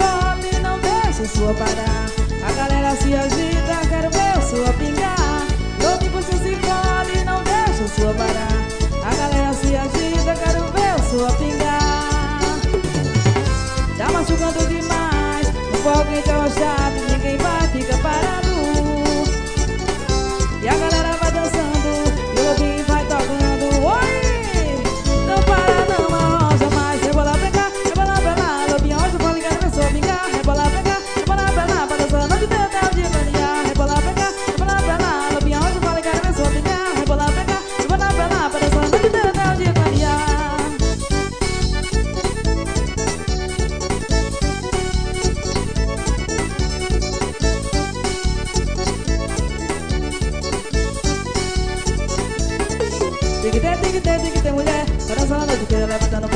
encolhe, não deixa sua parar. A galera se agita, quero ver sua pingar. Louquinho você se encolhe, não deixa sua parar. A galera se agita, quero ver sua pingar. Tá machucando demais, no fogo quente arrochado, ninguém vai ficar parado. E a galera vai dançando, e o louquinho vai tocando. Oi! Não para não, arrocha mais. Rebola pra cá, rebola pra lá. Lobinho, hoje eu vou ligar pra pessoa pingar. Rebola pra cá, rebola pra lá. Pra dançar a noite inteira até o dia clarear. Rebola pra cá, rebola pra lá. Lobinho, hoje eu vou ligar pra pessoa pingar. Rebola pra cá, rebola pra lá. Pra dançar a noite inteira até o dia clarear. Tem que ter mulher, pra dançar a noite inteira levantando